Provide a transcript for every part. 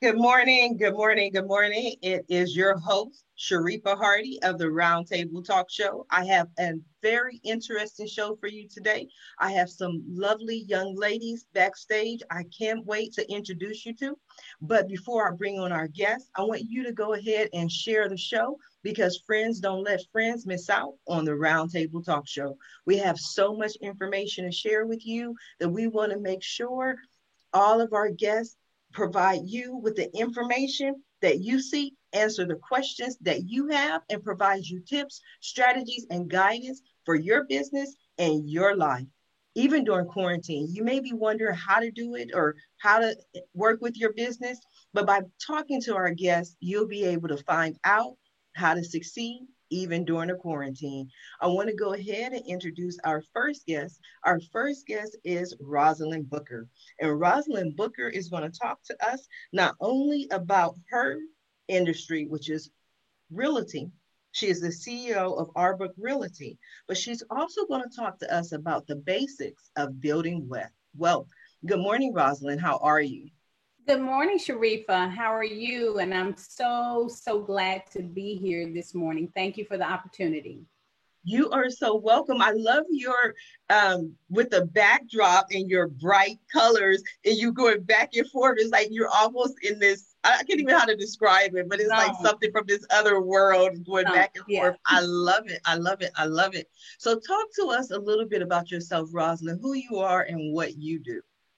Good morning, good morning, good morning. It is your host, Sharifa Hardy of the Roundtable Talk Show. I have a very interesting show for you today. I have some lovely young ladies backstage I can't wait to introduce you to. But before I bring on our guests, I want you to go ahead and share the show because friends don't let friends miss out on the Roundtable Talk Show. We have so much information to share with you that we want to make sure all of our guests provide you with the information that you seek, answer the questions that you have, and provide you tips, strategies, and guidance for your business and your life. Even during quarantine, you may be wondering how to do it or how to work with your business, but by talking to our guests, you'll be able to find out how to succeed even during a quarantine. I want to go ahead and introduce our first guest. Our first guest is Rosalind Booker. And Rosalind Booker is going to talk to us not only about her industry, which is realty. She is the CEO of Arbrook Realty, but she's also going to talk to us about the basics of building wealth. Good morning, Rosalind. How are you? Good morning, Sharifa. How are you? And I'm so glad to be here this morning. Thank you for the opportunity. You are so welcome. I love your with the backdrop and your bright colors and you going back and forth. It's like you're almost in this, I can't even know how to describe it, but it's like No, something from this other world going no, back and yeah. forth. I love it. I love it. I love it. So talk to us a little bit about yourself, Rosalind, who you are and what you do.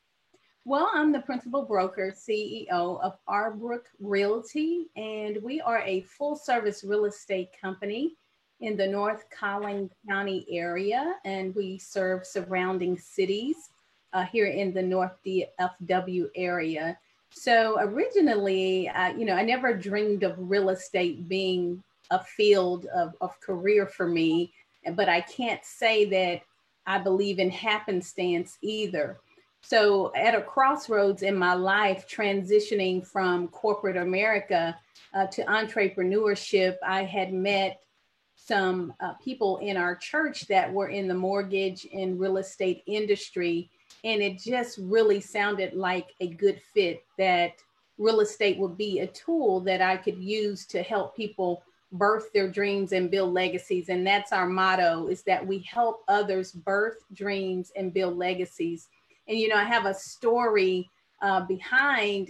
Well, I'm the principal broker, CEO of Arbrook Realty, and we are a full service real estate company in the North Collin County area, and we serve surrounding cities here in the North DFW area. So originally, I never dreamed of real estate being a field of career for me, but I can't say that I believe in happenstance either. So, at a crossroads in my life, transitioning from corporate America to entrepreneurship, I had met some people in our church that were in the mortgage and real estate industry. And it just really sounded like a good fit that real estate would be a tool that I could use to help people birth their dreams and build legacies. And that's our motto, is that we help others birth dreams and build legacies. And, I have a story behind,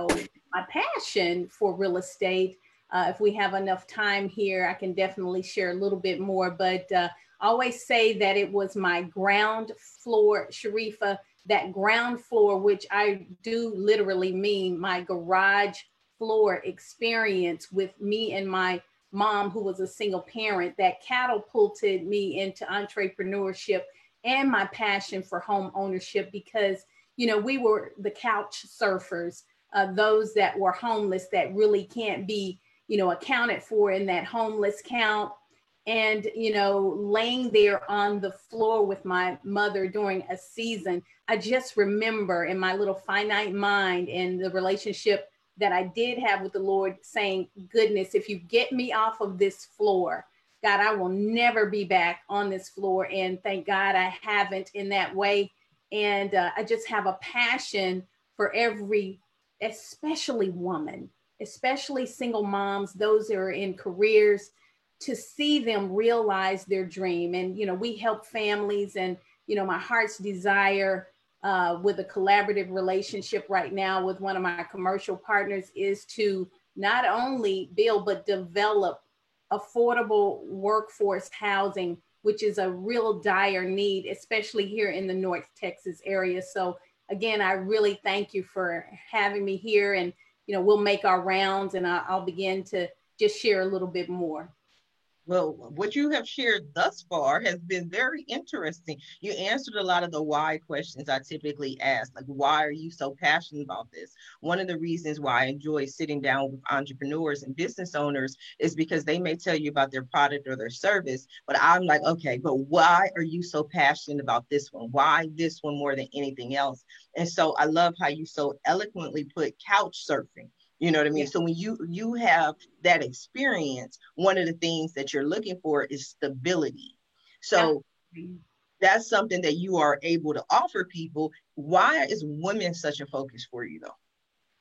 my passion for real estate. If we have enough time here, I can definitely share a little bit more. But I always say that it was my ground floor, Sharifa, that ground floor, which I do literally mean my garage floor experience with me and my mom, who was a single parent, that catapulted me into entrepreneurship and my passion for home ownership because, we were the couch surfers, those that were homeless that really can't be, accounted for in that homeless count. And, laying there on the floor with my mother during a season, I just remember in my little finite mind and the relationship that I did have with the Lord saying, goodness, if you get me off of this floor, God, I will never be back on this floor. And thank God I haven't in that way. And I just have a passion for every, especially woman, especially single moms, those that are in careers, to see them realize their dream. And, we help families, and, my heart's desire with a collaborative relationship right now with one of my commercial partners is to not only build, but develop affordable workforce housing, which is a real dire need, especially here in the North Texas area. So again, I really thank you for having me here, and we'll make our rounds, and I'll begin to just share a little bit more. Well, what you have shared thus far has been very interesting. You answered a lot of the why questions I typically ask, like, why are you so passionate about this? One of the reasons why I enjoy sitting down with entrepreneurs and business owners is because they may tell you about their product or their service, but I'm like, okay, but why are you so passionate about this one? Why this one more than anything else? And so I love how you so eloquently put couch surfing. You know what I mean? Yeah. So when you have that experience, one of the things that you're looking for is stability. So Absolutely. that's something that you are able to offer people. Why is women such a focus for you though?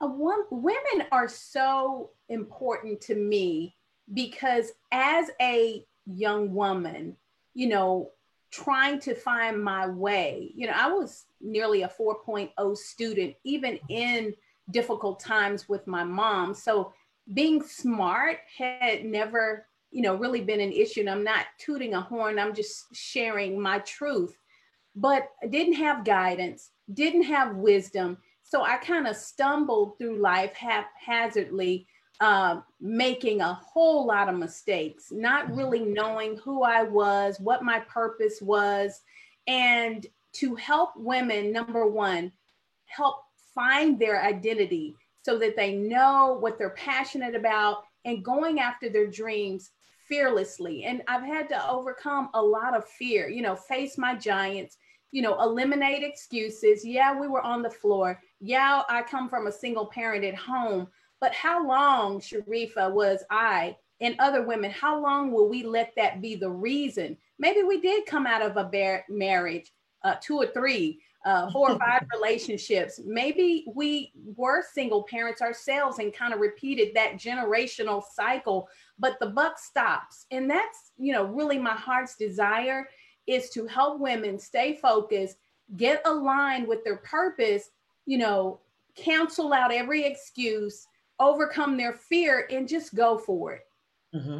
Women are so important to me because as a young woman, you know, trying to find my way, you know, I was nearly a 4.0 student, even in difficult times with my mom. So being smart had never, you know, really been an issue. And I'm not tooting a horn, I'm just sharing my truth. But I didn't have guidance, didn't have wisdom. So I kind of stumbled through life haphazardly, making a whole lot of mistakes, not really knowing who I was, what my purpose was. And to help women, number one, help find their identity so that they know what they're passionate about and going after their dreams fearlessly. And I've had to overcome a lot of fear, you know, face my giants, you know, eliminate excuses. Yeah, we were on the floor. Yeah, I come from a single parent at home. But how long, Sharifa, was I and other women, how long will we let that be the reason? Maybe we did come out of a marriage, two or three, four or five relationships. Maybe we were single parents ourselves and kind of repeated that generational cycle, but the buck stops. And that's, you know, really my heart's desire is to help women stay focused, get aligned with their purpose, you know, cancel out every excuse, overcome their fear, and just go for it. Mm-hmm.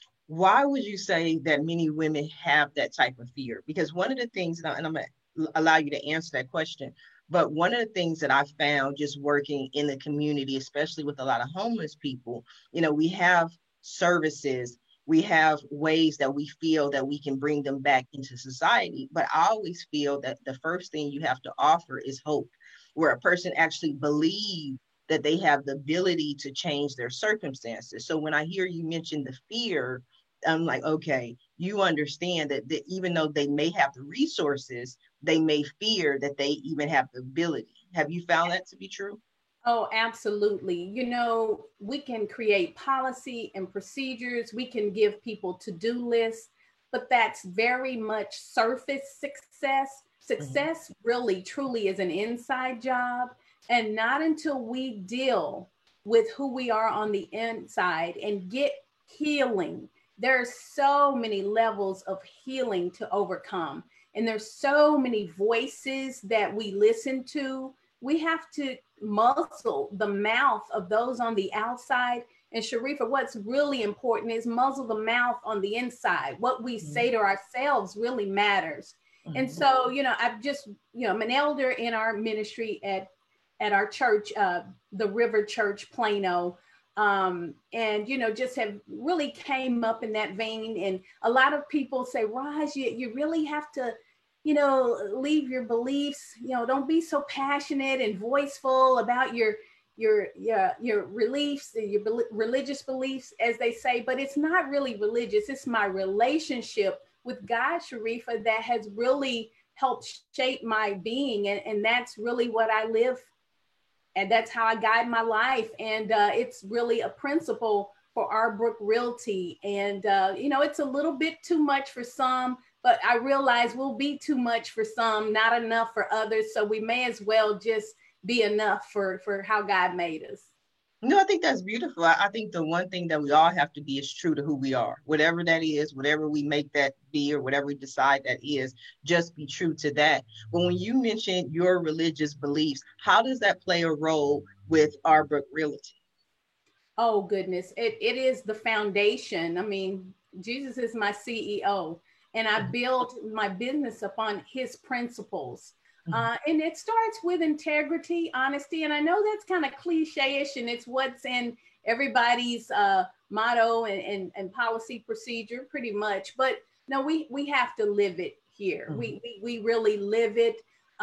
Why would you say that many women have that type of fear? Because one of the things, and I'm going to allow you to answer that question, but one of the things that I found just working in the community, especially with a lot of homeless people, you know, we have services, we have ways that we feel that we can bring them back into society. But I always feel that the first thing you have to offer is hope, where a person actually believes that they have the ability to change their circumstances. So when I hear you mention the fear, I'm like, okay, you understand that even though they may have the resources, they may fear that they even have the ability. Have you found that to be true? Oh, absolutely. You know, we can create policy and procedures, we can give people to-do lists, but that's very much surface success. Mm-hmm. Success really truly is an inside job. And not until we deal with who we are on the inside and get healing. There's so many levels of healing to overcome. And there's so many voices that we listen to. We have to muzzle the mouth of those on the outside. And Sharifa, what's really important is muzzle the mouth on the inside. What we say to ourselves really matters. And Mm-hmm. so, you know, I've just, you know, I'm an elder in our ministry at our church, the River Church, Plano. And, you know, just have really came up in that vein. And a lot of people say, Raj, you really have to, you know, leave your beliefs, you know, don't be so passionate and voiceful about your beliefs, your religious beliefs, as they say, but it's not really religious. It's my relationship with God, Sharifa, that has really helped shape my being. And that's really what I live. And that's how I guide my life. And it's really a principle for Arbrook Realty. And, you know, it's a little bit too much for some, but I realize we'll be too much for some, not enough for others. So we may as well just be enough for how God made us. No, I think that's beautiful. I think the one thing that we all have to be is true to who we are, whatever that is, whatever we make that be, or whatever we decide that is, just be true to that. But when you mention your religious beliefs, how does that play a role with Arbrook Realty? Oh, goodness. It is the foundation. I mean, Jesus is my CEO, and I build my business upon his principles. Mhm. And it starts with integrity, honesty. And I know that's kind of cliche ish, and it's what's in everybody's motto and policy procedure, pretty much. But no, we have to live it here. Mhm. We really live it.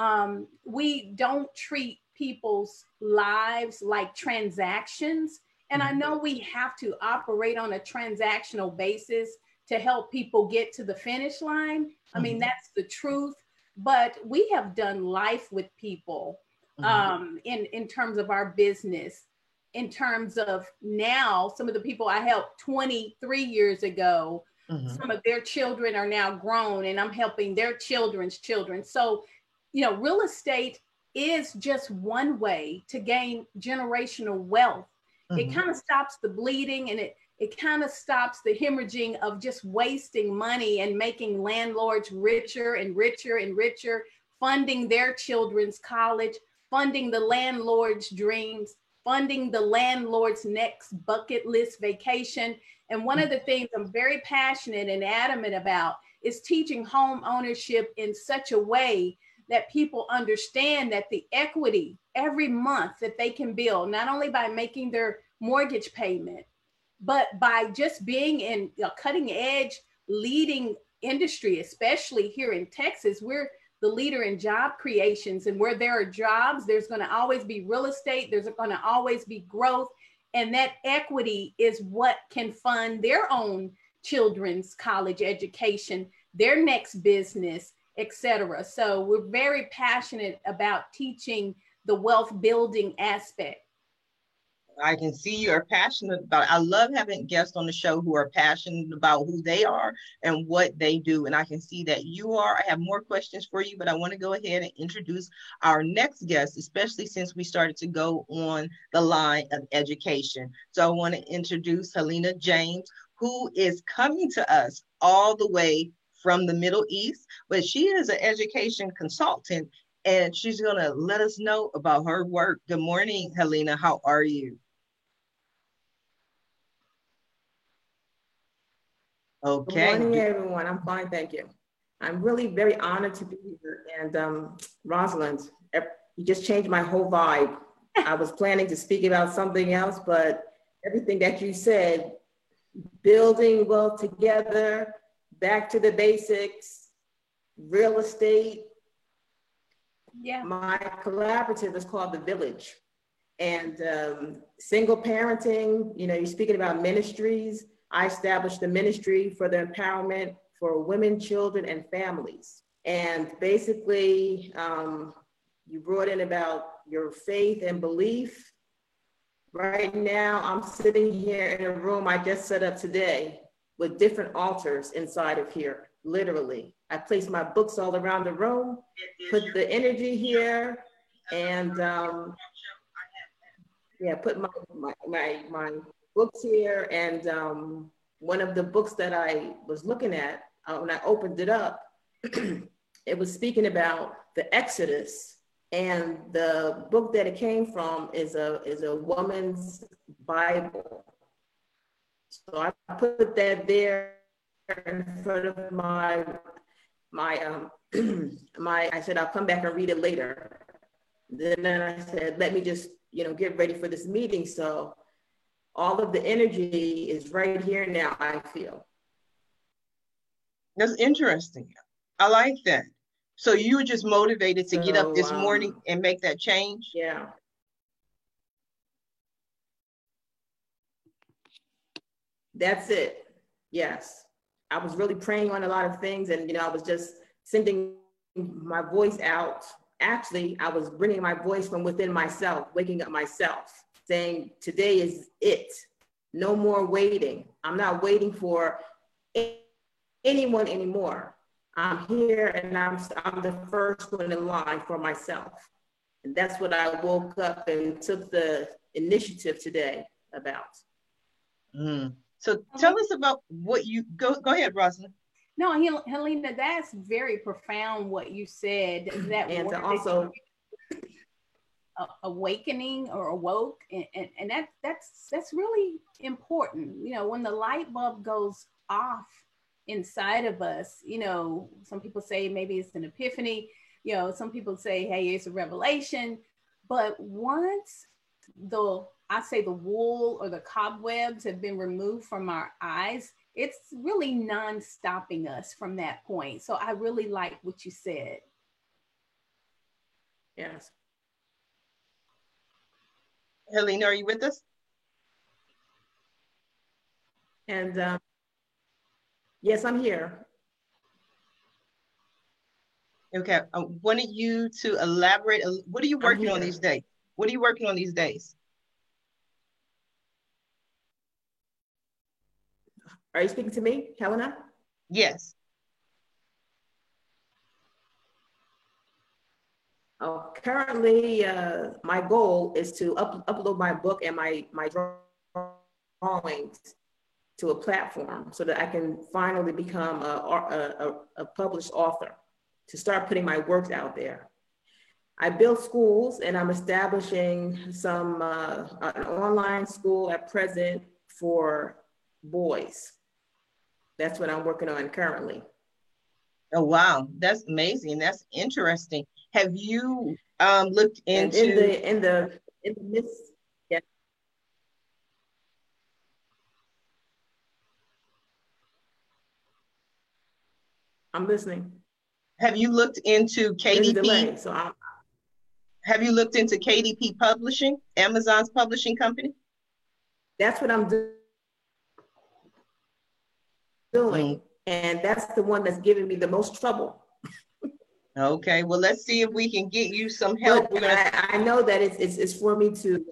We don't treat people's lives like transactions, and I Mhm. know we have to operate on a transactional basis to help people get to the finish line. I mean, Mhm. that's the truth. But we have done life with people, Mhm. in terms of our business, in terms of now, some of the people I helped 23 years ago, Mhm. some of their children are now grown, and I'm helping their children's children. So, you know, real estate is just one way to gain generational wealth. It kind of stops the bleeding, and it kind of stops the hemorrhaging of just wasting money and making landlords richer and richer and richer, funding their children's college, funding the landlord's dreams, funding the landlord's next bucket list vacation. And one of the things I'm very passionate and adamant about is teaching home ownership in such a way that people understand that the equity every month that they can build, not only by making their mortgage payment, but by just being in a cutting edge leading industry, especially here in Texas. We're the leader in job creations, and where there are jobs, there's going to always be real estate, there's going to always be growth, and that equity is what can fund their own children's college education, their next business, etc. So we're very passionate about teaching the wealth building aspect. I can see you're passionate about it. I love having guests on the show who are passionate about who they are and what they do. And I can see that you are. I have more questions for you, but I want to go ahead and introduce our next guest, especially since we started to go on the line of education. So I want to introduce Helena James, who is coming to us all the way from the Middle East, but she is an education consultant, and she's going to let us know about her work. Good morning, Helena. How are you? Okay. Good morning, everyone. I'm fine, thank you. I'm really very honored to be here. And Rosalind, you just changed my whole vibe. I was planning to speak about something else, but everything that you said, building wealth together, back to the basics, real estate. Yeah. My collaborative is called The Village. And single parenting, you know, you're speaking about ministries. I established a ministry for the empowerment for women, children, and families. And basically, you brought in about your faith and belief. Right now, I'm sitting here in a room I just set up today with different altars inside of here, literally. I placed my books all around the room, put the energy here, and put my books here. And one of the books that I was looking at, when I opened it up, it was speaking about the Exodus. And the book that it came from is a woman's Bible. So I put that there in front of I said, I'll come back and read it later. Then I said, let me just, get ready for this meeting. So all of the energy is right here now, I feel. That's interesting. I like that. So you were just motivated to get up this morning and make that change? Yeah. That's it. Yes. I was really praying on a lot of things, and, I was just sending my voice out. Actually, I was bringing my voice from within myself, waking up myself, saying, today is it. No more waiting. I'm not waiting for anyone anymore. I'm here, and I'm the first one in line for myself. And that's what I woke up and took the initiative today about. So tell us about what you, go ahead, Rosalind. No, Helena, that's very profound what you said. That and also awakening or awoke, and that's really important. When the light bulb goes off inside of us, some people say maybe it's an epiphany, some people say, hey, it's a revelation. But once the wool or the cobwebs have been removed from our eyes, it's really non-stopping us from that point. So I really like what you said. Yes. Helena, are you with us? And yes, I'm here. Okay, I wanted you to elaborate. What are you working on these days? What are you working on these days? Are you speaking to me, Helena? Yes. Currently, my goal is to upload my book and my drawings to a platform so that I can finally become a published author, to start putting my works out there. I build schools, and I'm establishing an online school at present for boys. That's what I'm working on currently. Oh, wow. That's amazing. That's interesting. Have you looked into... And in the midst, yeah. I'm listening. Have you looked into KDP? There's a delay, have you looked into KDP Publishing, Amazon's publishing company? That's what I'm doing. And that's the one that's giving me the most trouble. Okay, well, let's see if we can get you some help. I know that it's for me to.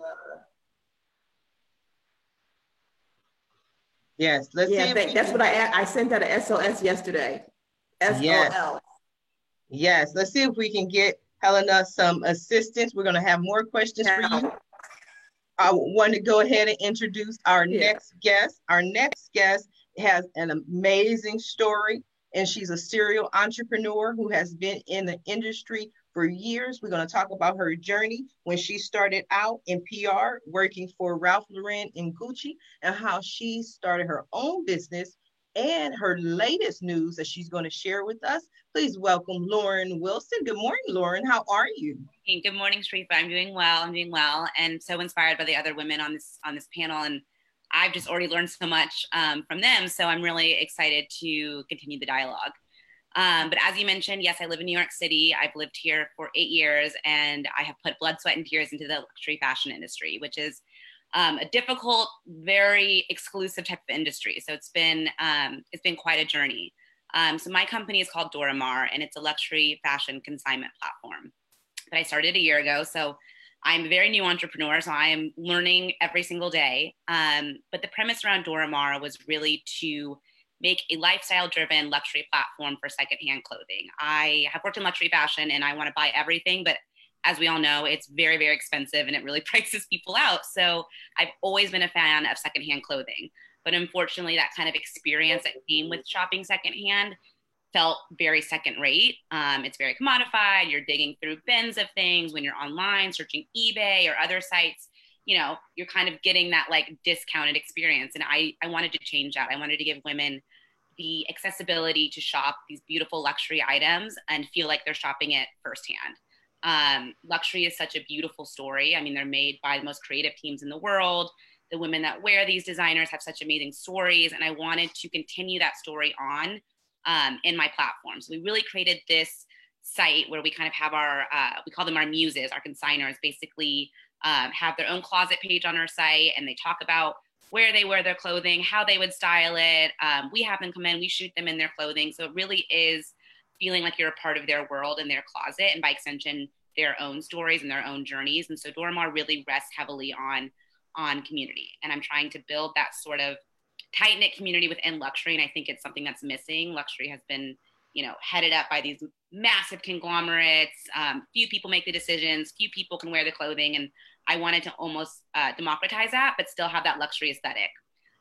Yes, let's see. That's what I sent out an SOS yesterday. SOL. Yes, let's see if we can get Helena some assistance. We're going to have more questions for you. I want to go ahead and introduce our next guest. Our next guest has an amazing story, and she's a serial entrepreneur who has been in the industry for years. We're going to talk about her journey when she started out in PR, working for Ralph Lauren and Gucci, and how she started her own business and her latest news that she's going to share with us. Please welcome Lauren Wilson. Good morning, Lauren. How are you? Good morning, Sharifa. I'm doing well, and so inspired by the other women on this panel. And I've just already learned so much from them. So I'm really excited to continue the dialogue. But as you mentioned, yes, I live in New York City. I've lived here for 8 years, and I have put blood, sweat, and tears into the luxury fashion industry, which is a difficult, very exclusive type of industry. So it's been quite a journey. So my company is called Doramar, and it's a luxury fashion consignment platform that I started a year ago. So I'm a very new entrepreneur, so I am learning every single day. But the premise around Doramar was really to make a lifestyle-driven luxury platform for secondhand clothing. I have worked in luxury fashion, and I want to buy everything, but as we all know, it's very, very expensive, and it really prices people out. So I've always been a fan of secondhand clothing. But unfortunately, that kind of experience that came with shopping secondhand felt very second rate. It's very commodified. You're digging through bins of things when you're online, searching eBay or other sites. You know, you're kind of getting that like discounted experience. And I wanted to change that. I wanted to give women the accessibility to shop these beautiful luxury items and feel like they're shopping it firsthand. Luxury is such a beautiful story. I mean, they're made by the most creative teams in the world. The women that wear these designers have such amazing stories, and I wanted to continue that story on in my platform. So we really created this site where we kind of have our, we call them our muses, our consigners, basically have their own closet page on our site, and they talk about where they wear their clothing, how they would style it. We have them come in, we shoot them in their clothing. So it really is feeling like you're a part of their world and their closet, and by extension, their own stories and their own journeys. And so Doramar really rests heavily on community. And I'm trying to build that sort of tight-knit community within luxury. And I think it's something that's missing. Luxury has been, you know, headed up by these massive conglomerates. Few people make the decisions, few people can wear the clothing. And I wanted to almost democratize that, but still have that luxury aesthetic.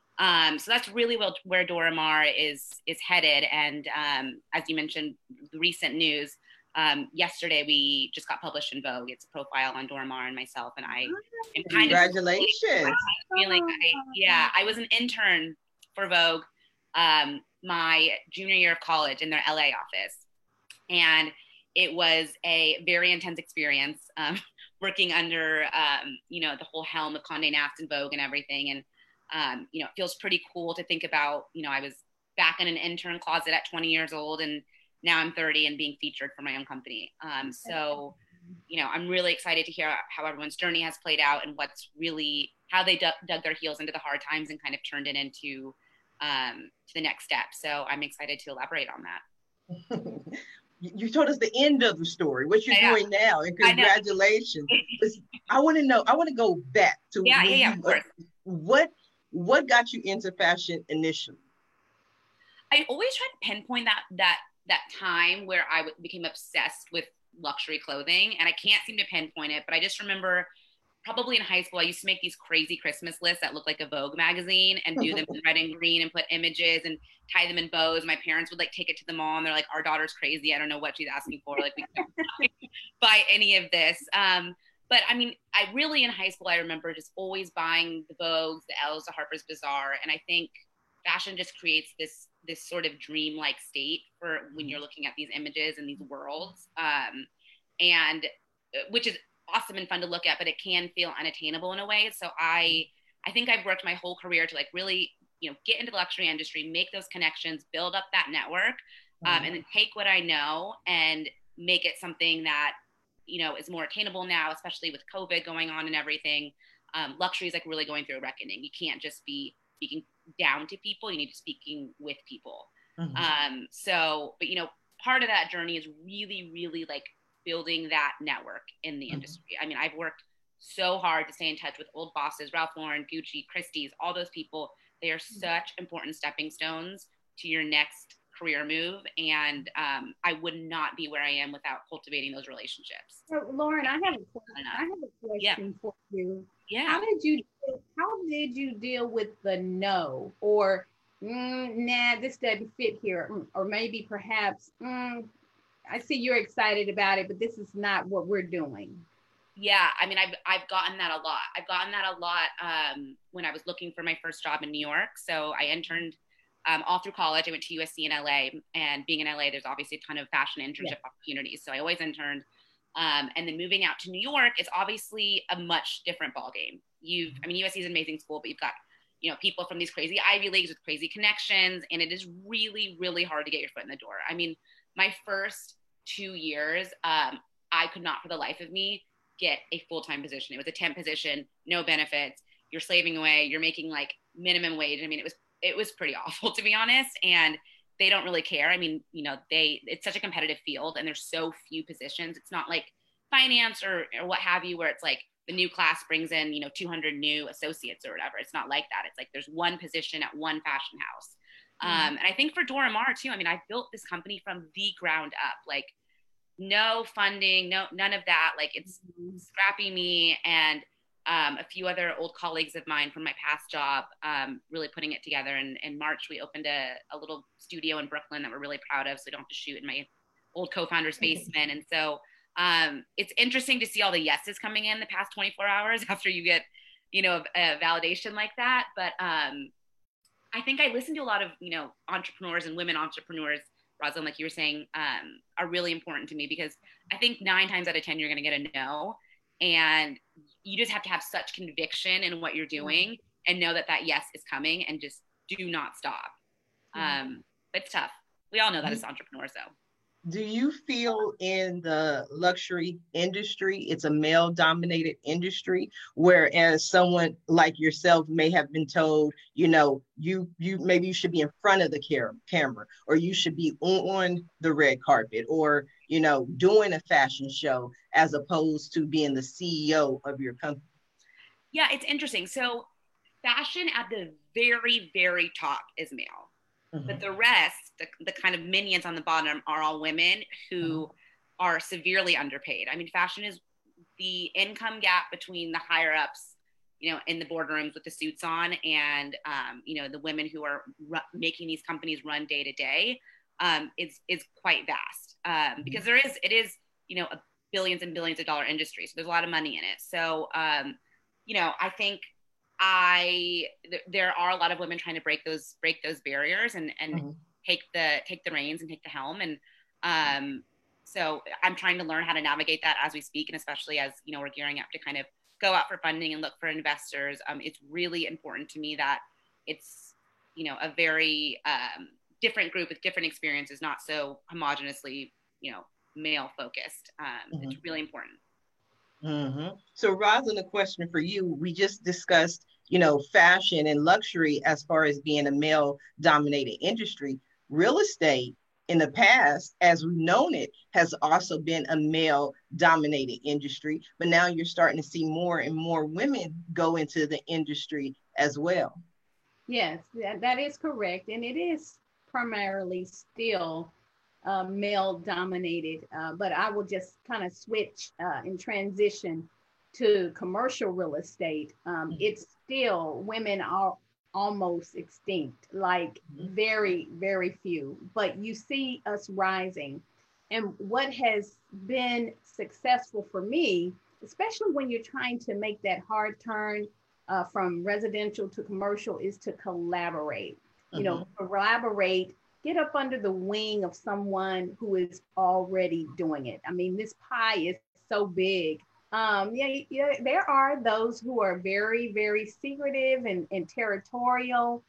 So that's really where Doramar is headed. And as you mentioned, the recent news, yesterday we just got published in Vogue. It's a profile on Doramar and myself, and I am kind Congratulations. feeling I was an intern for Vogue my junior year of college in their LA office, and it was a very intense experience working under you know, the whole helm of Condé Nast and Vogue and everything. And you know, it feels pretty cool to think about, you know, I was back in an intern closet at 20 years old, and now I'm 30 and being featured for my own company. So, you know, I'm really excited to hear how everyone's journey has played out and what's really, how they dug their heels into the hard times and kind of turned it into to the next step. So I'm excited to elaborate on that. You told us the end of the story, what you're doing now, and congratulations. I want to go back to of course. What got you into fashion initially? I always try to pinpoint that time where I became obsessed with luxury clothing. And I can't seem to pinpoint it, but I just remember probably in high school, I used to make these crazy Christmas lists that looked like a Vogue magazine and do them in red and green and put images and tie them in bows. My parents would like take it to the mall and they're like, our daughter's crazy. I don't know what she's asking for. Like, we can't buy any of this. But I mean, I really in high school, I remember just always buying the Vogues, the Elle's, the Harper's Bazaar. And I think fashion just creates this sort of dream-like state for when you're looking at these images and these worlds. And which is awesome and fun to look at, but it can feel unattainable in a way. So I think I've worked my whole career to like really, you know, get into the luxury industry, make those connections, build up that network, and then take what I know and make it something that, you know, is more attainable now, especially with COVID going on and everything. Luxury is like really going through a reckoning. You can't just be speaking down to people. You need to be speaking with people. So, but you know, part of that journey is really, really like building that network in the industry. I mean, I've worked so hard to stay in touch with old bosses, Ralph Lauren, Gucci, Christie's, all those people. They are such important stepping stones to your next career move. And I would not be where I am without cultivating those relationships. So, Lauren, I have a question for you. Yeah. How did you deal with the no, or nah, this doesn't fit here, or maybe perhaps I see you're excited about it, but this is not what we're doing? Yeah, I mean, I've gotten that a lot. I've gotten that a lot when I was looking for my first job in New York. So I interned all through college. I went to USC in LA, and being in LA, there's obviously a ton of fashion internship opportunities. So I always interned. And then moving out to New York, it's obviously a much different ballgame. I mean, USC is an amazing school, but you've got, you know, people from these crazy Ivy Leagues with crazy connections, and it is really, really hard to get your foot in the door. I mean, my first 2 years, I could not for the life of me get a full-time position. It was a temp position, no benefits. You're slaving away. You're making like minimum wage. I mean, it was pretty awful, to be honest. And they don't really care. I mean, you know, it's such a competitive field and there's so few positions. It's not like finance or what have you, where it's like the new class brings in, you know, 200 new associates or whatever. It's not like that. It's like there's one position at one fashion house. And I think for Dora Maar too, I mean, I built this company from the ground up, like no funding, none of that. Like it's scrappy me and a few other old colleagues of mine from my past job really putting it together. And in March, we opened a little studio in Brooklyn that we're really proud of. So we don't have to shoot in my old co-founder's basement. And so it's interesting to see all the yeses coming in the past 24 hours after you get, you know, a validation like that. But I think I listen to a lot of, you know, entrepreneurs and women entrepreneurs, Rosalind, like you were saying, are really important to me, because I think 9 times out of 10, you're going to get a no. And you just have to have such conviction in what you're doing and know that yes is coming, and just do not stop. It's tough. We all know that as entrepreneurs, though. Do you feel in the luxury industry, it's a male dominated industry, whereas someone like yourself may have been told, you know, you maybe you should be in front of the camera, or you should be on the red carpet, or, you know, doing a fashion show, as opposed to being the CEO of your company? Yeah, it's interesting. So fashion at the very, very top is male. But the rest, the kind of minions on the bottom, are all women who are severely underpaid. I mean, fashion is the income gap between the higher ups, you know, in the boardrooms with the suits on, and, you know, the women who are making these companies run day to day is quite vast, because it is, you know, a billions and billions of dollar industry. So there's a lot of money in it. So, you know, I think there are a lot of women trying to break those barriers and take the reins and take the helm. And so I'm trying to learn how to navigate that as we speak. And especially as, you know, we're gearing up to kind of go out for funding and look for investors. It's really important to me that it's, you know, a very different group with different experiences, not so homogeneously, you know, male focused. It's really important. So Rosalind, a question for you. We just discussed, you know, fashion and luxury as far as being a male dominated industry. Real estate in the past, as we've known it, has also been a male dominated industry, but now you're starting to see more and more women go into the industry as well. Yes, that is correct. And it is primarily still male dominated, but I will just kind of switch and transition to commercial real estate. It's still, women are almost extinct, like very, very few, but you see us rising. And what has been successful for me, especially when you're trying to make that hard turn from residential to commercial, is to collaborate. You know, collaborate, get up under the wing of someone who is already doing it. I mean, this pie is so big. Yeah, there are those who are very, very secretive and territorial.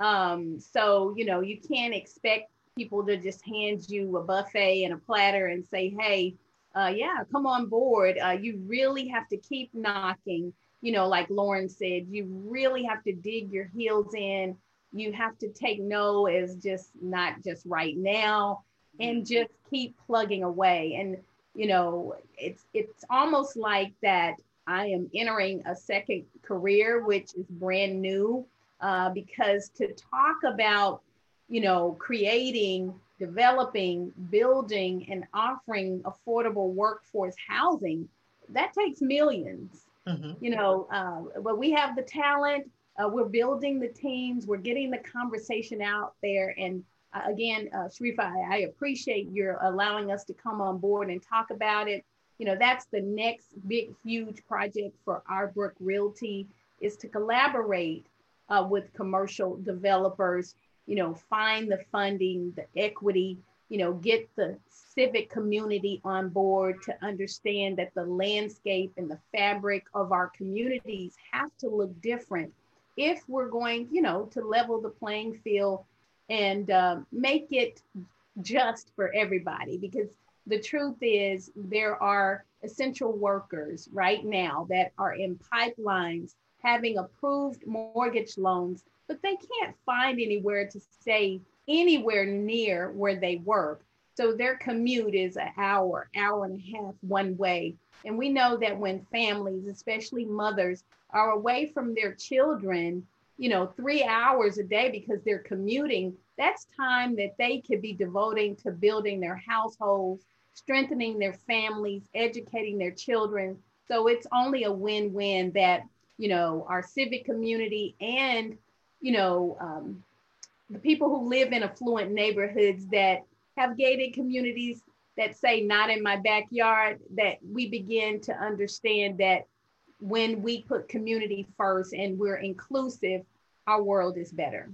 So, you know, you can't expect people to just hand you a buffet and a platter and say, hey, yeah, come on board. You really have to keep knocking. You know, like Lauren said, you really have to dig your heels in. You have to take no as just not just right now, and just keep plugging away. And, you know, it's almost like that I am entering a second career, which is brand new, because to talk about, you know, creating, developing, building, and offering affordable workforce housing, that takes millions. You know, but we have the talent, we're building the teams, we're getting the conversation out there. And again, Sharifa, I appreciate your allowing us to come on board and talk about it. You know, that's the next big, huge project for Arbrook Realty, is to collaborate with commercial developers, you know, find the funding, the equity, you know, get the civic community on board to understand that the landscape and the fabric of our communities have to look different if we're going, you know, to level the playing field and make it just for everybody. Because the truth is, there are essential workers right now that are in pipelines having approved mortgage loans, but they can't find anywhere to stay anywhere near where they work. So their commute is an hour, hour and a half one way. And we know that when families, especially mothers, are away from their children, you know, 3 hours a day because they're commuting, that's time that they could be devoting to building their households, strengthening their families, educating their children. So it's only a win-win that, you know, our civic community and, you know, the people who live in affluent neighborhoods that have gated communities that say not in my backyard, that we begin to understand that when we put community first and we're inclusive, our world is better.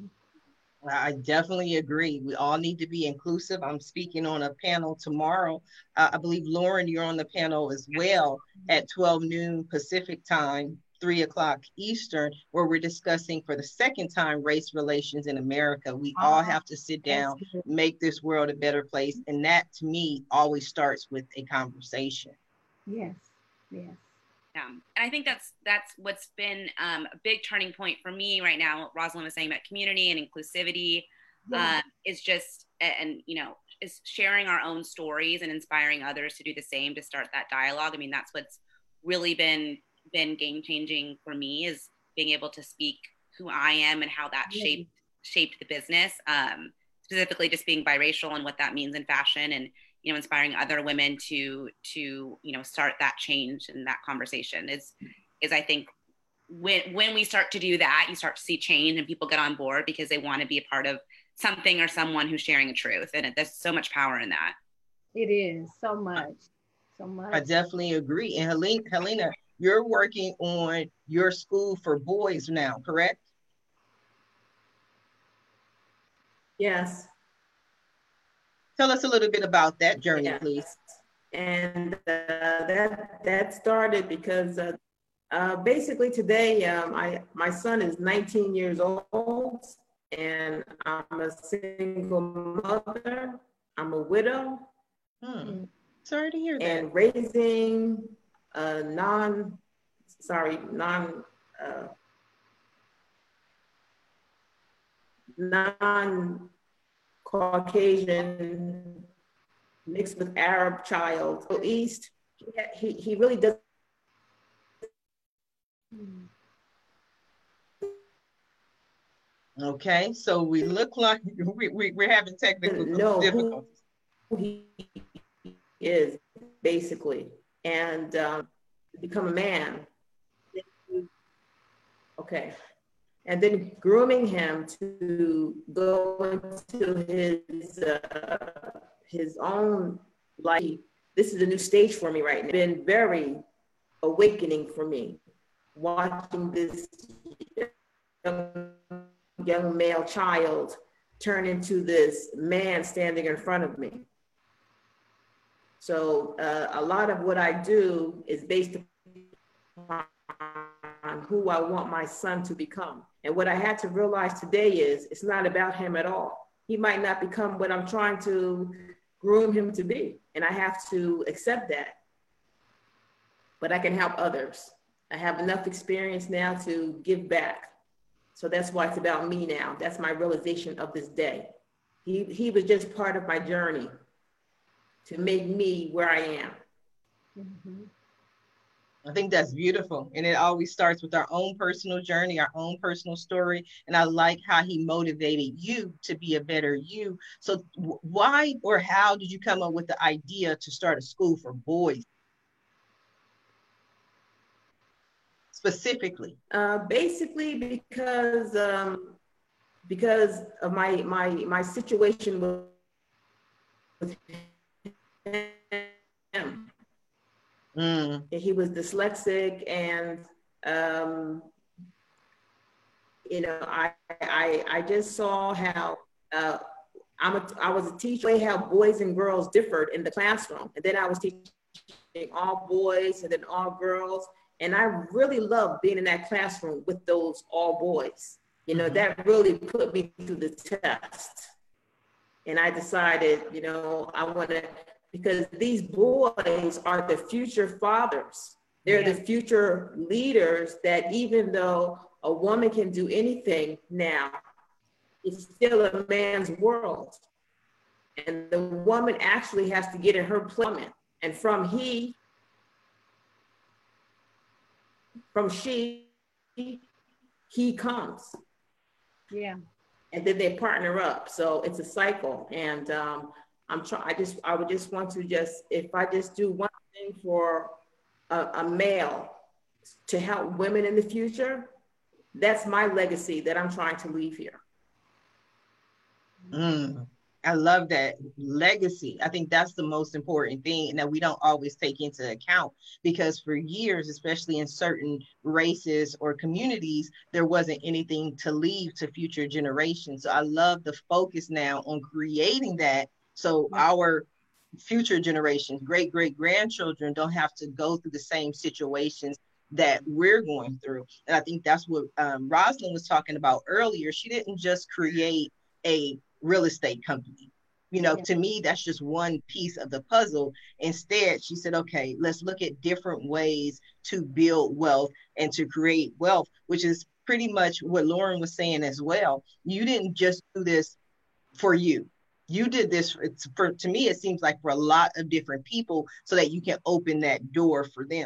I definitely agree. We all need to be inclusive. I'm speaking on a panel tomorrow. I believe, Lauren, you're on the panel as well at 12 noon Pacific time, 3 o'clock Eastern, where we're discussing for the second time race relations in America. We all have to sit down, make this world a better place. And that, to me, always starts with a conversation. Yes, yes. Yeah, and I think that's what's been a big turning point for me right now. What Rosalind was saying about community and inclusivity is just, and you know, is sharing our own stories and inspiring others to do the same, to start that dialogue. I mean, that's what's really been game changing for me, is being able to speak who I am and how that shaped the business. Specifically, just being biracial and what that means in fashion, and you know, inspiring other women to you know, start that change and that conversation is I think when we start to do that, you start to see change and people get on board because they want to be a part of something or someone who's sharing a truth. And there's so much power in that. It is so much. I definitely agree. And Helena, you're working on your school for boys now, correct? Yes. Tell us a little bit about that journey, please. And that started because basically today, my son is 19 years old, and I'm a single mother. I'm a widow. Sorry to hear that. And raising non-Caucasian mixed with Arab child. So East, he really does. Okay, so we look like we're having technical difficulties. he is, basically, and become a man. Okay. And then grooming him to go into his own life. This is a new stage for me right now. It's been very awakening for me, watching this young male child turn into this man standing in front of me. So a lot of what I do is based upon who I want my son to become. And what I had to realize today is it's not about him at all. He might not become what I'm trying to groom him to be. And I have to accept that. But I can help others. I have enough experience now to give back. So that's why it's about me now. That's my realization of this day. He was just part of my journey to make me where I am. Mm-hmm. I think that's beautiful. And it always starts with our own personal journey, our own personal story. And I like how he motivated you to be a better you. So why or how did you come up with the idea to start a school for boys? Specifically? Basically because of my situation with him. Mm. He was dyslexic, and I just saw how I was a teacher, how boys and girls differed in the classroom, and then I was teaching all boys and then all girls, and I really loved being in that classroom with those all boys. Mm-hmm. That really put me through the test, and I decided, I want to. Because these boys are the future fathers. They're the future leaders that even though a woman can do anything now, it's still a man's world. And the woman actually has to get in her place. And from she, he comes. Yeah. And then they partner up. So it's a cycle. And I would just want to if I just do one thing for a male to help women in the future, that's my legacy that I'm trying to leave here. I love that legacy. I think that's the most important thing that we don't always take into account, because for years, especially in certain races or communities, there wasn't anything to leave to future generations. So I love the focus now on creating that. So our future generations, great grandchildren, don't have to go through the same situations that we're going through. And I think that's what Rosalind was talking about earlier. She didn't just create a real estate company. To me, that's just one piece of the puzzle. Instead, she said, okay, let's look at different ways to build wealth and to create wealth, which is pretty much what Lauren was saying as well. You didn't just do this for you. You did this to me, it seems like for a lot of different people so that you can open that door for them.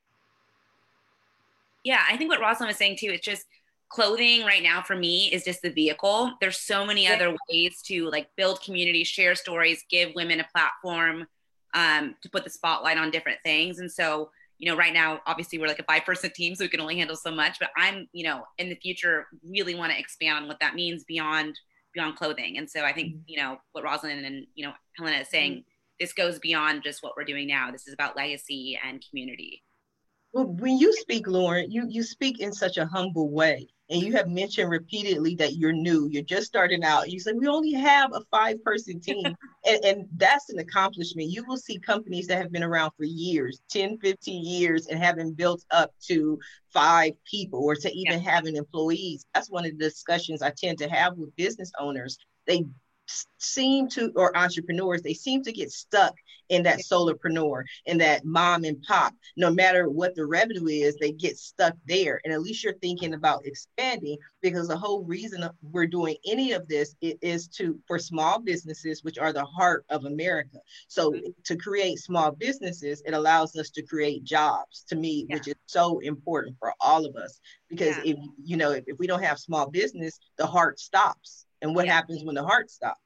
Yeah, I think what Rosalind was saying too, it's just clothing right now for me is just the vehicle. There's so many other ways to build community, share stories, give women a platform to put the spotlight on different things. And so, right now, obviously we're like a 5-person team, so we can only handle so much, but I'm, in the future, really want to expand on what that means beyond clothing. And so I think, what Rosalind and, Helena is saying, this goes beyond just what we're doing now. This is about legacy and community. Well, when you speak, Lauren, you speak in such a humble way. And you have mentioned repeatedly that you're new. You're just starting out. You said we only have a 5-person team. and that's an accomplishment. You will see companies that have been around for years, 10, 15 years, and haven't built up to 5 people or to even having employees. That's one of the discussions I tend to have with business owners. They seem to, or entrepreneurs, they seem to get stuck in that solopreneur, in that mom and pop. No matter what the revenue is, they get stuck there. And at least you're thinking about expanding, because the whole reason we're doing any of this is for small businesses, which are the heart of America. So to create small businesses, it allows us to create jobs, to me, which is so important for all of us. Because if we don't have small business, the heart stops. And what happens when the heart stops?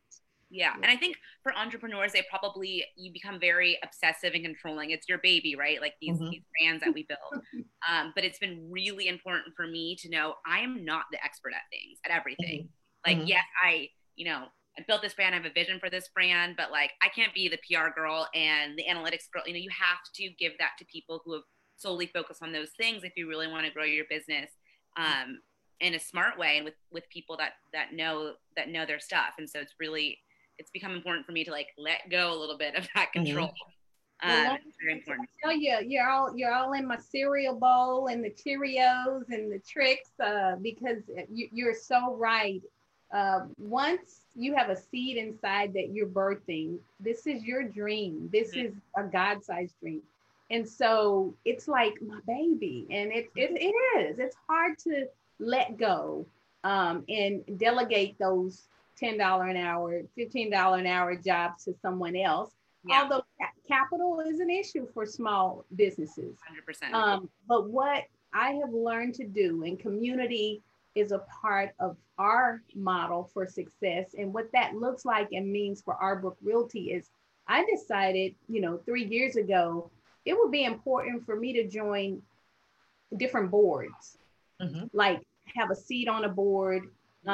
Yeah. And I think for entrepreneurs, you become very obsessive and controlling. It's your baby, right? Like these brands that we build. But it's been really important for me to know I am not the expert at things, at everything. Like, yes, I built this brand, I have a vision for this brand, but like, I can't be the PR girl and the analytics girl. You have to give that to people who have solely focused on those things if you really want to grow your business in a smart way and with people that know their stuff. And so it's become important for me to like let go a little bit of that control. Well, it's very important. I tell you, you're all in my cereal bowl and the Cheerios and the tricks because you're so right. Once you have a seed inside that you're birthing, this is your dream. This is a God-sized dream. And so it's like my baby, and it is. It's hard to let go and delegate those $10 an hour, $15 an hour jobs to someone else. Yeah. Although capital is an issue for small businesses. 100%. But what I have learned to do, and community is a part of our model for success. And what that looks like and means for Arbrook Realty is I decided, 3 years ago, it would be important for me to join different boards, like have a seat on a board,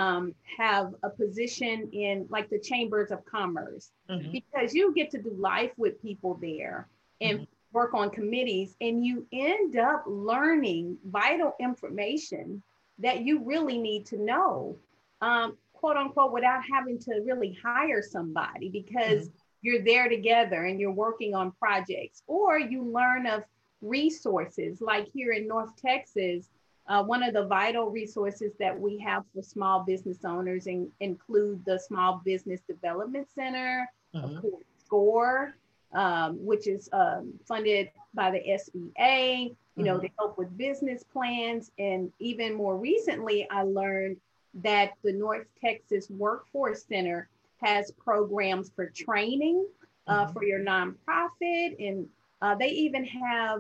have a position in like the chambers of commerce, because you get to do life with people there and work on committees, and you end up learning vital information that you really need to know, quote unquote, without having to really hire somebody, because you're there together and you're working on projects, or you learn of resources like here in North Texas. One of the vital resources that we have for small business owners include the Small Business Development Center, of course, SCORE, which is funded by the SBA, to help with business plans. And even more recently, I learned that the North Texas Workforce Center has programs for training for your nonprofit. And they even have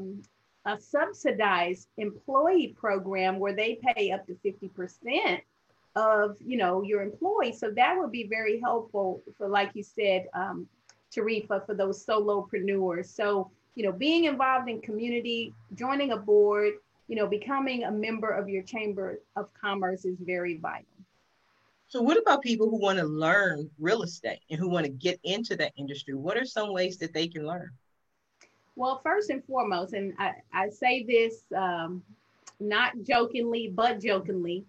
a subsidized employee program where they pay up to 50% of, your employees. So that would be very helpful for, like you said, Sharifa, for those solopreneurs. So, being involved in community, joining a board, becoming a member of your Chamber of Commerce is very vital. So what about people who want to learn real estate and who want to get into that industry? What are some ways that they can learn? Well, first and foremost, and I say this not jokingly, but jokingly,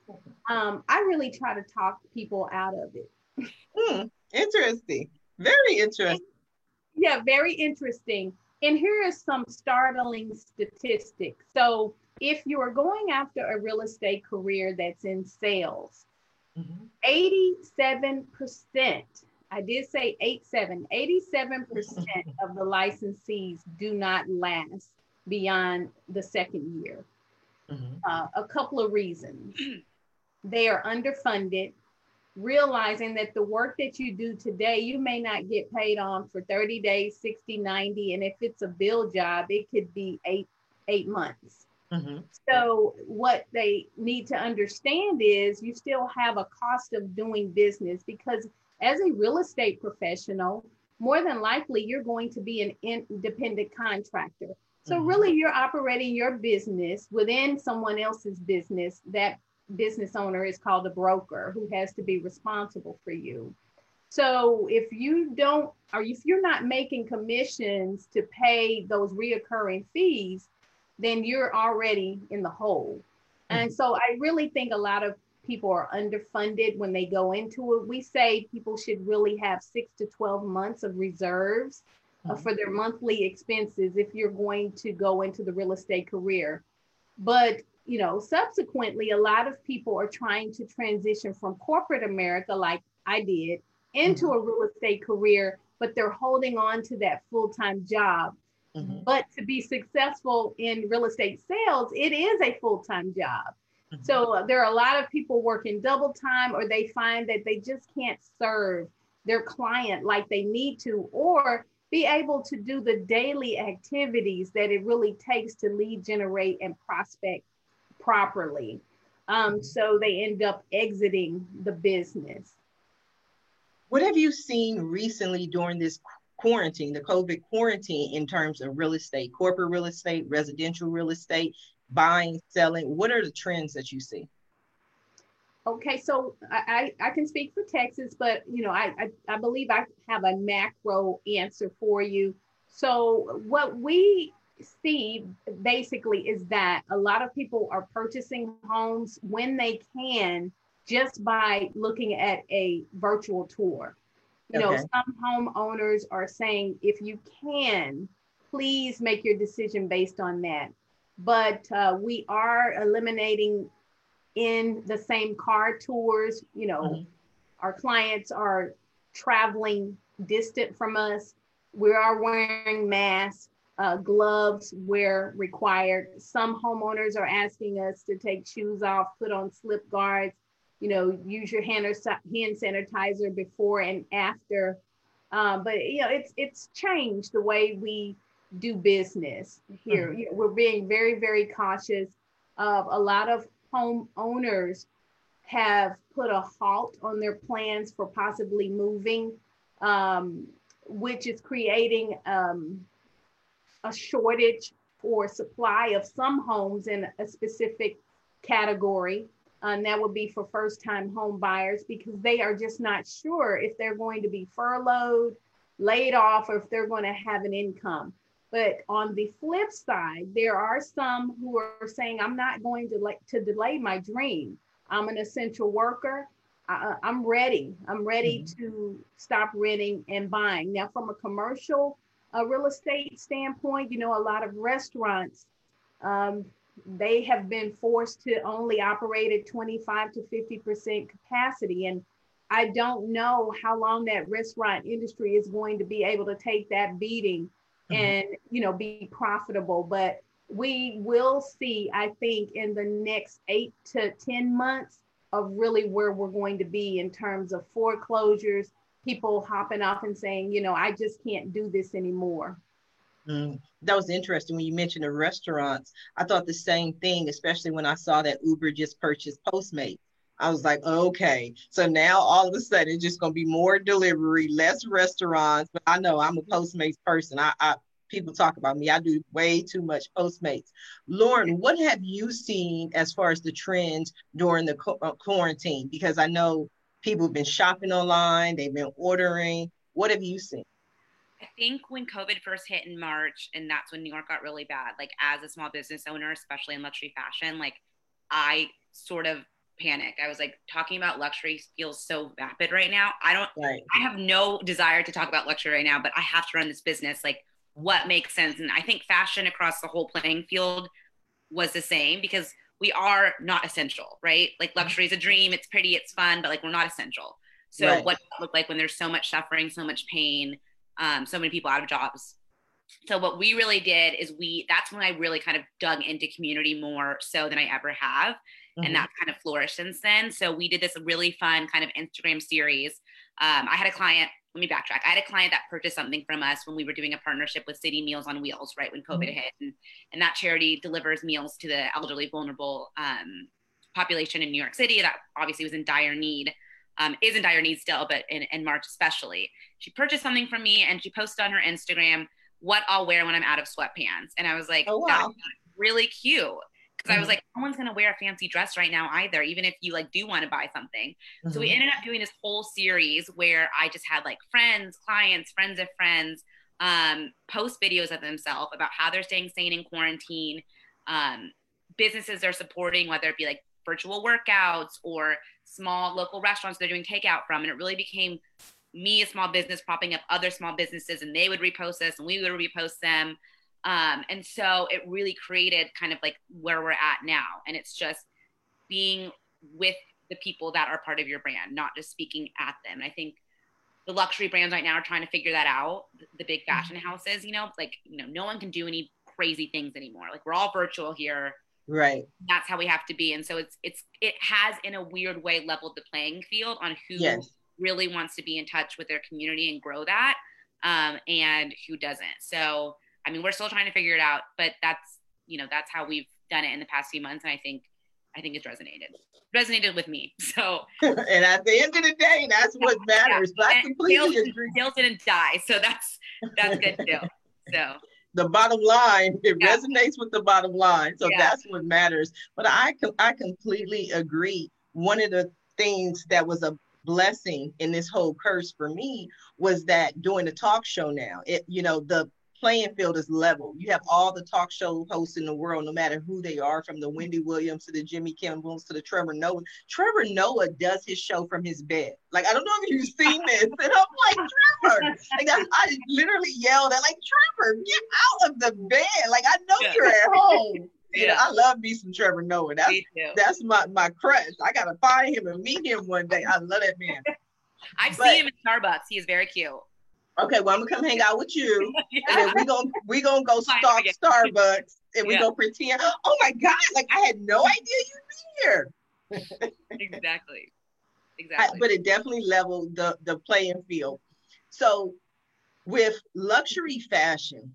I really try to talk people out of it. Interesting. Very interesting. Yeah, very interesting. And here are some startling statistics. So if you are going after a real estate career that's in sales, 87%, I did say 87% of the licensees do not last beyond the second year. A couple of reasons. They are underfunded, realizing that the work that you do today, you may not get paid on for 30 days, 60, 90. And if it's a bill job, it could be eight months. So what they need to understand is you still have a cost of doing business, because as a real estate professional, more than likely, you're going to be an independent contractor. So really, you're operating your business within someone else's business. That business owner is called a broker, who has to be responsible for you. So if you don't, or if you're not making commissions to pay those reoccurring fees, then you're already in the hole. And so I really think a lot of people are underfunded when they go into it. We say people should really have 6 to 12 months of reserves for their monthly expenses if you're going to go into the real estate career. But subsequently, a lot of people are trying to transition from corporate America, like I did, into a real estate career, but they're holding on to that full-time job. But to be successful in real estate sales, it is a full-time job. So there are a lot of people working double time, or they find that they just can't serve their client like they need to, or be able to do the daily activities that it really takes to lead generate and prospect properly. So they end up exiting the business. What have you seen recently during this quarantine, the COVID quarantine, in terms of real estate, corporate real estate, residential real estate, buying, selling? What are the trends that you see? Okay, so I can speak for Texas, but I believe I have a macro answer for you. So what we see basically is that a lot of people are purchasing homes when they can just by looking at a virtual tour. Okay. Some homeowners are saying, if you can, please make your decision based on that. But we are eliminating in the same car tours. Mhm. Our clients are traveling distant from us. We are wearing masks, gloves where required. Some homeowners are asking us to take shoes off, put on slip guards, use your hand sanitizer before and after. But it's changed the way we do business here. Mhm. We're being very, very cautious. A lot of homeowners have put a halt on their plans for possibly moving, which is creating a shortage or supply of some homes in a specific category. And that would be for first-time home buyers, because they are just not sure if they're going to be furloughed, laid off, or if they're going to have an income. But on the flip side, there are some who are saying, I'm not going to delay my dream. I'm an essential worker. I'm ready. I'm ready Mhm. to stop renting and buying. Now, from a commercial real estate standpoint, a lot of restaurants, um, they have been forced to only operate at 25 to 50% capacity. And I don't know how long that restaurant industry is going to be able to take that beating Mhm. and, be profitable. But we will see, I think, in the next 8 to 10 months of really where we're going to be in terms of foreclosures, people hopping off and saying, I just can't do this anymore. That was interesting when you mentioned the restaurants. I thought the same thing, especially when I saw that Uber just purchased Postmates. I was like, okay, so now all of a sudden it's just going to be more delivery, less restaurants. But I know I'm a Postmates person. I people talk about me. I do way too much Postmates. Lauren, what have you seen as far as the trends during the quarantine? Because I know people have been shopping online, they've been ordering. What have you seen? I think when COVID first hit in March, and that's when New York got really bad, like as a small business owner, especially in luxury fashion, like I sort of panicked. I was like, talking about luxury feels so vapid right now. Right. I have no desire to talk about luxury right now, but I have to run this business. Like, what makes sense? And I think fashion across the whole playing field was the same, because we are not essential, right? Like luxury is a dream. It's pretty, it's fun, but like we're not essential. So Right. what does it look like when there's so much suffering, so much pain, so many people out of jobs? So what we really did is that's when I really kind of dug into community more so than I ever have. And Mhm. that's kind of flourished since then. So we did this really fun kind of Instagram series. I had a client, let me backtrack. I had a client that purchased something from us when we were doing a partnership with City Meals on Wheels, right when COVID Mhm. hit. And that charity delivers meals to the elderly, vulnerable population in New York City that obviously was in dire need. Is in dire need still, but in March especially. She purchased something from me and she posted on her Instagram what I'll wear when I'm out of sweatpants. And I was like, Oh, that's wow. really cute. Because I was Mhm. like, no one's gonna wear a fancy dress right now either, even if you like do want to buy something. So we Mhm. ended up doing this whole series where I just had like friends, clients, friends of friends, post videos of themselves about how they're staying sane in quarantine, um, businesses they're supporting, whether it be like virtual workouts or small local restaurants they're doing takeout from. And it really became me, a small business, propping up other small businesses, and they would repost us and we would repost them. And so it really created kind of like where we're at now. And it's just being with the people that are part of your brand, not just speaking at them. And I think the luxury brands right now are trying to figure that out. The big fashion houses, no one can do any crazy things anymore. Like we're all virtual here. Right. That's how we have to be. And so it has in a weird way leveled the playing field on who Yes. really wants to be in touch with their community and grow that, and who doesn't. So I mean, we're still trying to figure it out, but that's how we've done it in the past few months. And I think I think it's resonated with me. So, and at the end of the day, that's what matters. Yeah. But I completely agree. Sales didn't die, so that's good too. So the bottom line, it resonates with the bottom line, so that's what matters. But I completely agree. One of the things that was a blessing in this whole curse for me was that doing the talk show now, the playing field is level. You have all the talk show hosts in the world, no matter who they are, from the Wendy Williams to the Jimmy Kimmel's to the Trevor Noah. Trevor Noah does his show from his bed. Like, I don't know if you've seen this. And I'm like, Trevor, I literally yelled at, like, Trevor, get out of the bed. Like, I know you're at home. Yeah, I love me some Trevor Noah. That's my crush. I gotta find him and meet him one day. I love that man. I've seen him in Starbucks. He is very cute. Okay, well, I'm gonna come hang out with you, and then we gonna go stalk Starbucks, and we gonna pretend. Oh my God! Like, I had no idea you'd be here. Exactly. But it definitely leveled the playing field. So, with luxury fashion,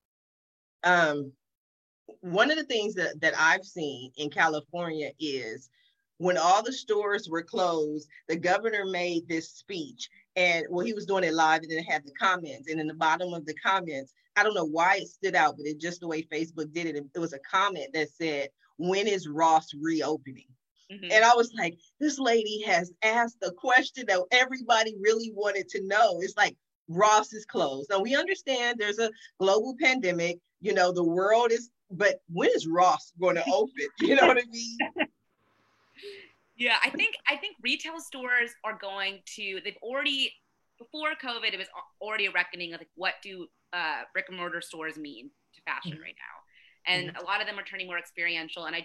one of the things that I've seen in California is when all the stores were closed, the governor made this speech. And he was doing it live, and then it had the comments. And in the bottom of the comments, I don't know why it stood out, but it just the way Facebook did it. It was a comment that said, "When is Ross reopening?" Mm-hmm. And I was like, this lady has asked the question that everybody really wanted to know. It's like, Ross is closed. Now, we understand there's a global pandemic, the world is, but when is Ross going to open? You know what I mean? Yeah, I think retail stores are they've already, before COVID, it was already a reckoning of, like, what do brick and mortar stores mean to fashion right now? And a lot of them are turning more experiential. And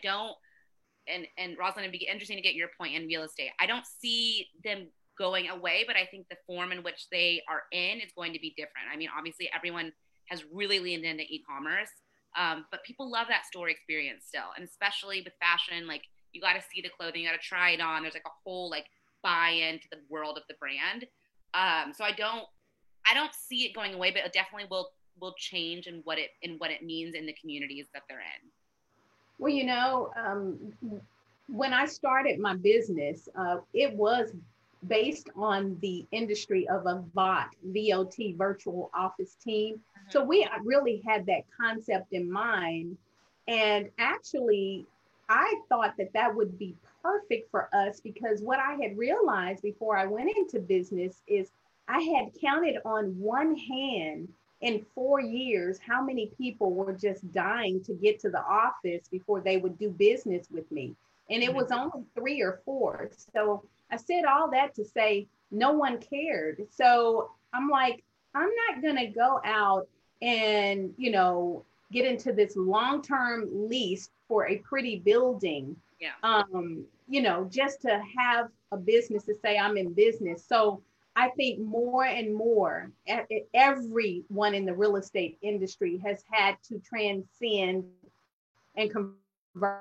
and Rosalind, it'd be interesting to get your point in real estate. I don't see them going away, but I think the form in which they are in is going to be different. I mean, obviously everyone has really leaned into e-commerce, but people love that store experience still. And especially with fashion, like, you got to see the clothing, you got to try it on. There's like a whole buy-in to the world of the brand. So I don't see it going away, but it definitely will change in what it means in the communities that they're in. Well, when I started my business, it was based on the industry of a VOT, virtual office team. Mm-hmm. So we really had that concept in mind. And actually, I thought that would be perfect for us, because what I had realized before I went into business is I had counted on one hand in 4 years how many people were just dying to get to the office before they would do business with me. And it was only 3 or 4. So I said all that to say no one cared. So I'm like, I'm not going to go out and, get into this long-term lease for a pretty building, just to have a business to say I'm in business. So I think more and more, everyone in the real estate industry has had to transcend and convert.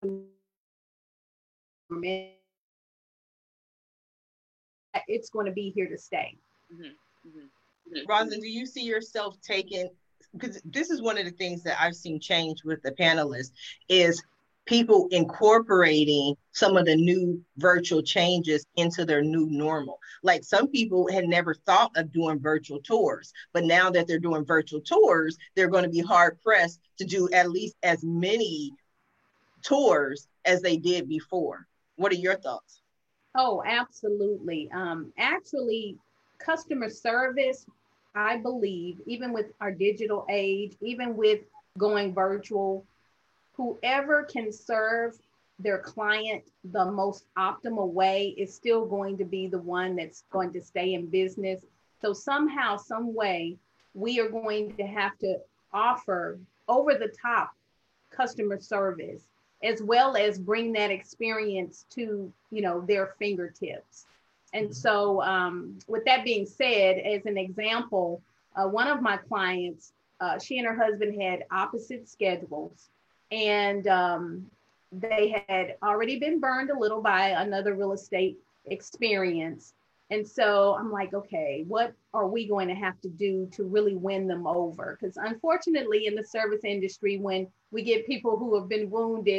It's going to be here to stay. Rosalind, do you see yourself taking, because this is one of the things that I've seen change with the panelists, is people incorporating some of the new virtual changes into their new normal. Like, some people had never thought of doing virtual tours, but now that they're doing virtual tours, they're going to be hard pressed to do at least as many tours as they did before. What are your thoughts? Oh, absolutely. Actually, customer service, I believe, even with our digital age, even with going virtual, whoever can serve their client the most optimal way is still going to be the one that's going to stay in business. So somehow, some way, we are going to have to offer over the top customer service, as well as bring that experience to, their fingertips. And so with that being said, as an example, one of my clients, she and her husband had opposite schedules, and they had already been burned a little by another real estate experience. And so I'm like, okay, what are we going to have to do to really win them over? Because unfortunately in the service industry, when we get people who have been wounded,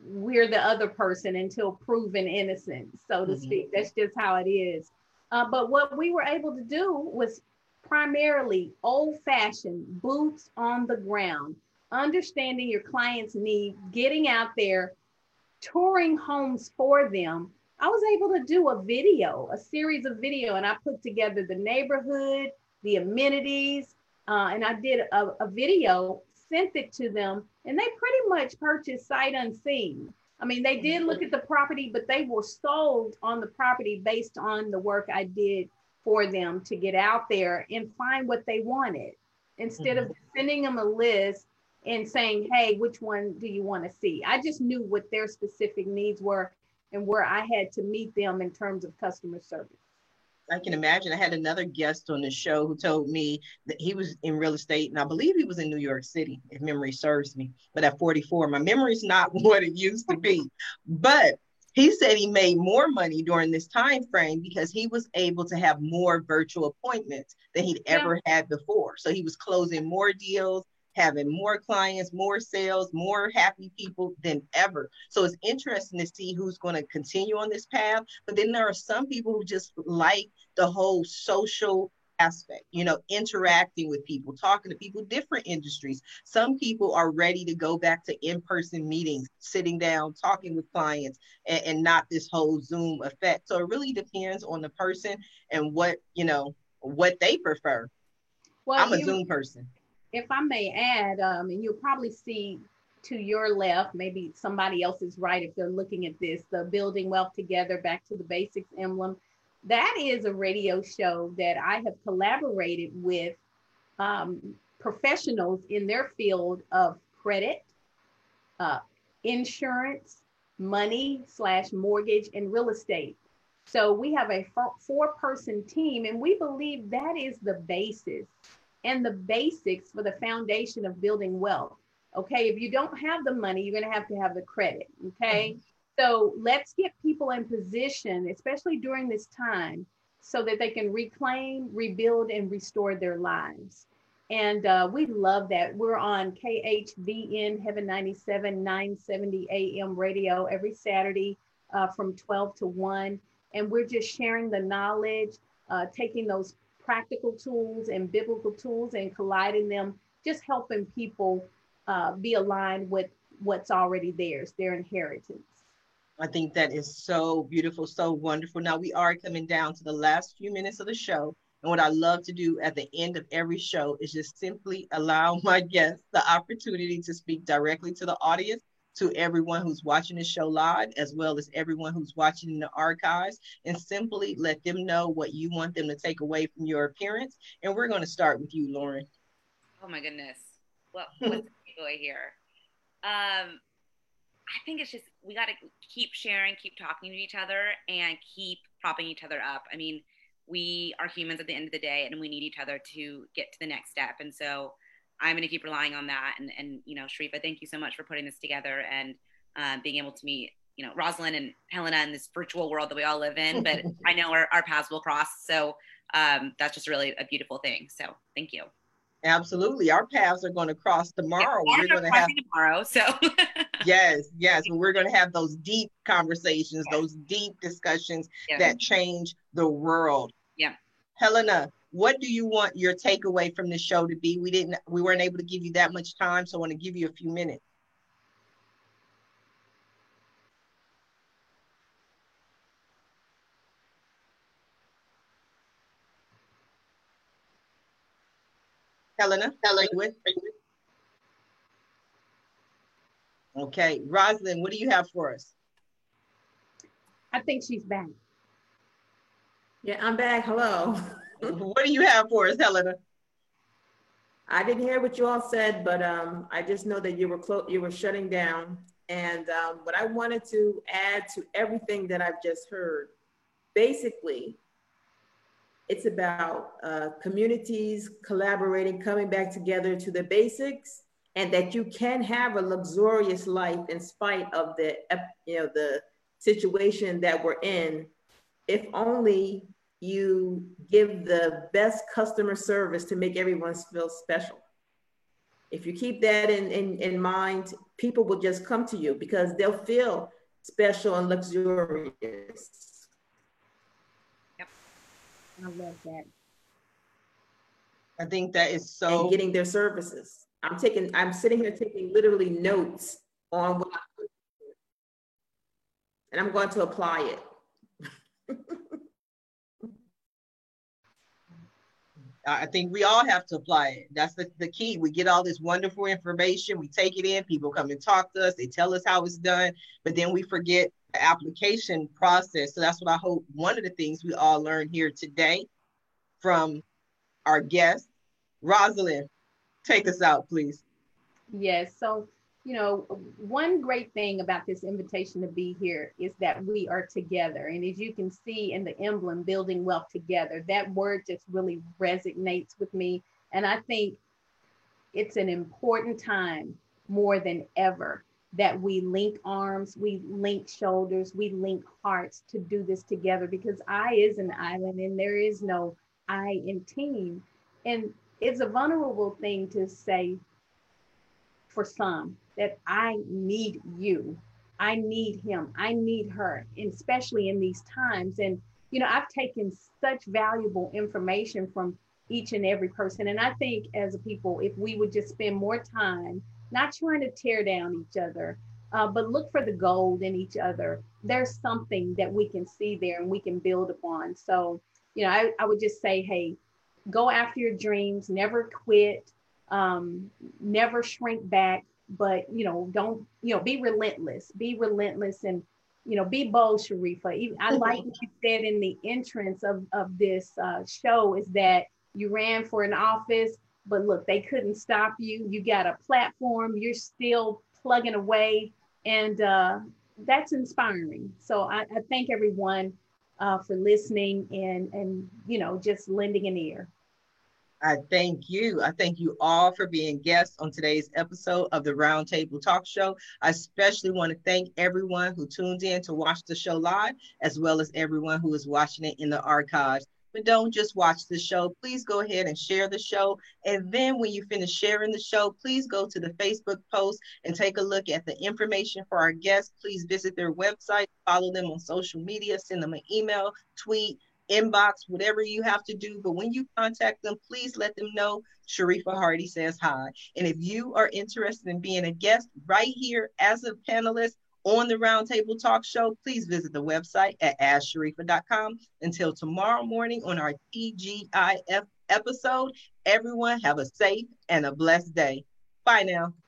we're the other person until proven innocent, so to speak. That's just how it is. But what we were able to do was primarily old-fashioned, boots on the ground, understanding your client's need, getting out there, touring homes for them. I was able to do a series of video, and I put together the neighborhood, the amenities, and I did a video, sent it to them, and they pretty much purchased sight unseen. I mean, they did look at the property, but they were sold on the property based on the work I did for them to get out there and find what they wanted, instead of sending them a list and saying, hey, which one do you want to see? I just knew what their specific needs were and where I had to meet them in terms of customer service. I can imagine. I had another guest on the show who told me that he was in real estate, and I believe he was in New York City, if memory serves me. But at 44, my memory's not what it used to be. But he said he made more money during this time frame because he was able to have more virtual appointments than he'd ever had before. So he was closing more deals, having more clients, more sales, more happy people than ever. So it's interesting to see who's going to continue on this path. But then there are some people who just like the whole social aspect, you know, interacting with people, talking to people, different industries. Some people are ready to go back to in-person meetings, sitting down, talking with clients, and not this whole Zoom effect. So it really depends on the person and what, you know, what they prefer. Well, I'm a Zoom person. If I may add, and you'll probably see to your left, maybe somebody else is right if they're looking at this, the Building Wealth Together, Back to the Basics emblem. That is a radio show that I have collaborated with professionals in their field of credit, insurance, money/mortgage, and real estate. So we have a 4-person team, and we believe that is the basis and the basics for the foundation of building wealth. Okay, if you don't have the money, you're going to have the credit. Okay, so let's get people in position, especially during this time, so that they can reclaim, rebuild, and restore their lives. And we love that. We're on KHVN Heaven 97, 970 AM radio every Saturday from 12 to 1. And we're just sharing the knowledge, taking those practical tools and biblical tools and colliding them, just helping people be aligned with what's already theirs, their inheritance. I think that is so beautiful, so wonderful. Now we are coming down to the last few minutes of the show. And what I love to do at the end of every show is just simply allow my guests the opportunity to speak directly to the audience, to everyone who's watching the show live, as well as everyone who's watching in the archives, and simply let them know what you want them to take away from your appearance. And we're going to start with you, Lauren. Oh my goodness. Well, what's the takeaway here? I think it's just, we got to keep sharing, keep talking to each other, and keep propping each other up. I mean, we are humans at the end of the day, and we need each other to get to the next step. And so I'm going to keep relying on that. And you know, Sharifa, thank you so much for putting this together and being able to meet, you know, Rosalind and Helena in this virtual world that we all live in. But I know our paths will cross. So that's just really a beautiful thing. So thank you. Absolutely. Our paths are going to cross tomorrow. Yeah, we're going to have tomorrow. So yes. We're going to have those deep conversations, those deep discussions that change the world. Yeah. Helena, what do you want your takeaway from the show to be? We weren't able to give you that much time, so I want to give you a few minutes. Helena, are you with? Okay, Rosalind, what do you have for us? I think she's back. Yeah, I'm back. Hello. What do you have for us, Helena? I didn't hear what you all said, but I just know that you were shutting down. And what I wanted to add to everything that I've just heard, basically, it's about communities collaborating, coming back together to the basics, and that you can have a luxurious life in spite of the situation that we're in, if only you give the best customer service to make everyone feel special. If you keep that in mind, people will just come to you because they'll feel special and luxurious. I love that. I think that is so. And getting their services. I'm sitting here taking literally notes on what and I'm going to apply it. I think we all have to apply it. That's the key. We get all this wonderful information, we take it in, people come and talk to us, they tell us how it's done, but then we forget the application process. So that's what I hope one of the things we all learned here today from our guest. Rosalind, take us out, please. Yes. So, one great thing about this invitation to be here is that we are together. And as you can see in the emblem, building wealth together, that word just really resonates with me. And I think it's an important time more than ever that we link arms, we link shoulders, we link hearts to do this together, because I is an island and there is no I in team. And it's a vulnerable thing to say for some that I need you, I need him, I need her, and especially in these times. And, I've taken such valuable information from each and every person. And I think as a people, if we would just spend more time, not trying to tear down each other, but look for the gold in each other, there's something that we can see there and we can build upon. So, I would just say, hey, go after your dreams, never quit, never shrink back, but, don't, be relentless and, be bold, Sharifa. I like what you said in the entrance of this show is that you ran for an office, but look, they couldn't stop you. You got a platform, you're still plugging away, and that's inspiring. So I thank everyone for listening and just lending an ear. I thank you. I thank you all for being guests on today's episode of the Roundtable Talk Show. I especially want to thank everyone who tuned in to watch the show live, as well as everyone who is watching it in the archives. But don't just watch the show. Please go ahead and share the show. And then when you finish sharing the show, please go to the Facebook post and take a look at the information for our guests. Please visit their website, follow them on social media, send them an email, tweet, inbox, whatever you have to do. But when you contact them, please let them know Sharifa Hardy says hi. And if you are interested in being a guest right here as a panelist on the Roundtable Talk Show, please visit the website at AskSharifa.com. Until tomorrow morning on our TGIF episode, everyone have a safe and a blessed day. Bye now.